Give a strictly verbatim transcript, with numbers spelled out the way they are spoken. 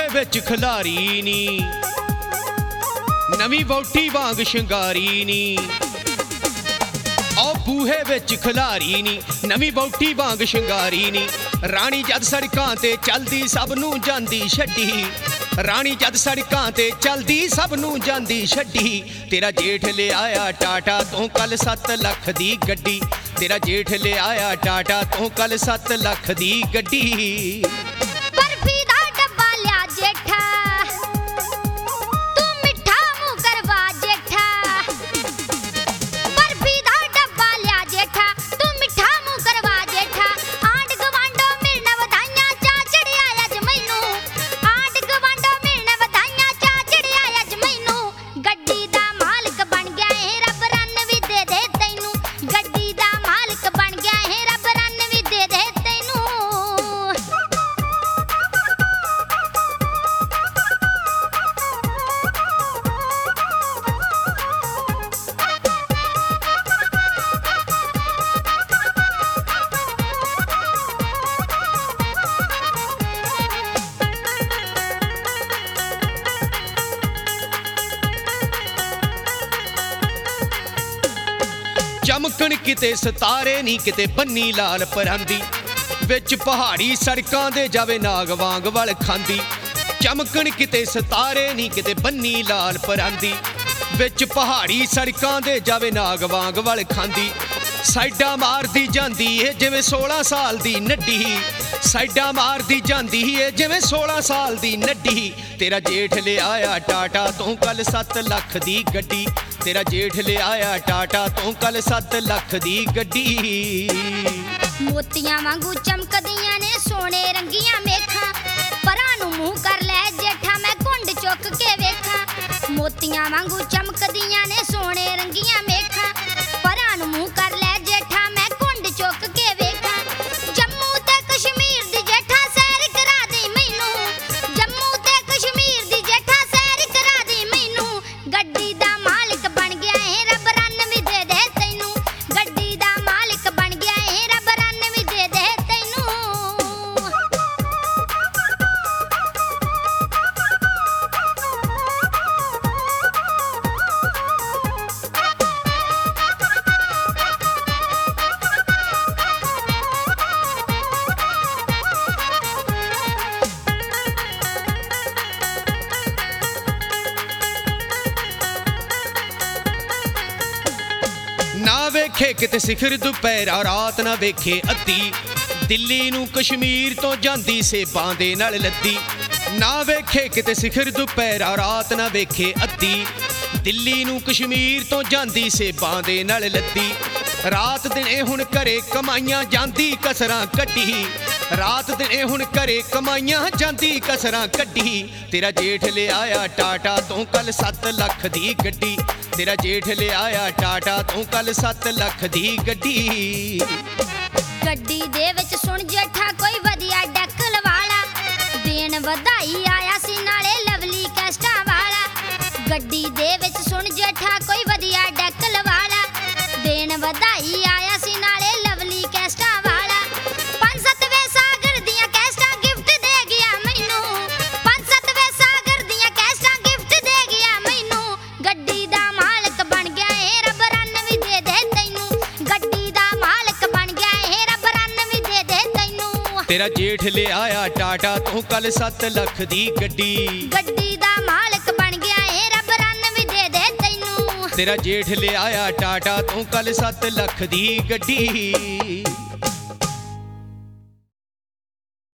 विच खिलारी नी, नवी वोटी वांग शिंगारी नी। ओ बूहे विच खिलारी नी, नवी वोटी वांग शिंगारी नी। राणी जद सड़कां ते चलदी सब नूं जांदी छड्डी, राणी जद सड़कां ते चलदी सब नूं जांदी छड्डी। तेरा जेठ ले आया टाटा तों कल सत्त लख दी गड्डी, तेरा जेठ ले आया टाटा तों कल सत्त लख दी गड्डी। बर्फी दा डब्बा लिया जेठा, तू मिठा मुंह करवा जेठा। बर्फी दा डब्बा लिया जेठा, तू मिठा मुंह करवा जेठा। आंड गवांडो मिलण वधाइयां चा चढ़िया अज मैनू, आंड गवांडो मिलण वधाइयां चा चढ़िया अज मैनू। गड्डी दा मालिक बन गया है रब रन भी दे दे तैनू, गड्डी दा मालिक बन गया है रब रन भी दे दे तैनू। चमकण किते सितारे नी किते बन्नी लाल परांदी, विच पहाड़ी सड़कां दे जावे नाग वांग वल खांदी। चमकण किते सितारे नी किते बन्नी लाल परांदी, विच पहाड़ी सड़कां दे जावे नाग वांग वल खांदी। साइडा मारदी जांदी है जिवें सोलह साल दी नड्डी, साइडा मारदी जांदी है जिवें सोलह साल दी नड्डी। तेरा जेठ ले आया टाटा तों कल सत्त लख दी गड्डी, तेरा जेठ ले आया टाटा तों कल सत्त लख दी गड्डी। मोतियां वांगू चमकदियां ने सोने रंगियां मेखां, परां नूं मूंह कर लै जेठा मैं घुंड चुक के वेखां। मोतियां वांगू चमकदियां ने सोने रंगियां मेखां, परां नूं मूंह कर लै जेठा मैं घुंड चुक के वेखां। जम्मू ते कश्मीर दी जेठा सैर करा दे मैनू, जम्मू ते कश्मीर दी जेठा सैर करा दे मैनू। गड्डी दा मालिक बन गया है रब रन भी दे दे तैनू, गड्डी दा मालिक बन गया है रब रन भी दे दे तैनू। ना वेखे किते सिखर दुपहरा रात ना वेखे अद्धी, दिल्ली नूं कश्मीर तो जांदी सेबां दे नाल लद्दी। ना वेखे किते सिखर दुपहरा रात ना वेखे अद्धी, दिल्ली नूं कश्मीर तो जांदी सेबां दे नाल लद्दी। रात दिने हुण घरे कमाइयां जांदी कसरां कड्डी, रात दिने हुण घरे कमाइयां जांदी कसरां कड्डी। तेरा जेठ ले आया टाटा तों कल सत्त लख दी गड्डी, तेरा जेठ ले आया टाटा तों कल सत्त लख दी गड्डी। गड्डी दे विच सुण जेठा कोई वधिया डैकल वाला, देन वधाई आया सी नाले लवली कैस्टा वाला। गड्डी दे विच सुण जेठा कोई वधिया डैकल वाला, देन वधाई आया सी नाले लवली कैस्टा वाला। पंज सत्तवें सागर दियां कैस्टां गिफ्ट दे गया मैनू, पंज सत्तवें सागर दियां कैस्टां गिफ्ट दे गया मैनू। गड्डी दा मालिक बन गया है रब रन भी दे दे तैनू, गड्डी दा मालिक बन गया है रब रन भी दे दे तैनू। तेरा जेठ ले आया टाटा तों कल सत्त लख दी गड्डी, गड्डी दा मालिक बन गया है रब रन भी दे दे तैनू। तेरा जेठ ले आया टाटा तों कल सत्त लख दी गड्डी।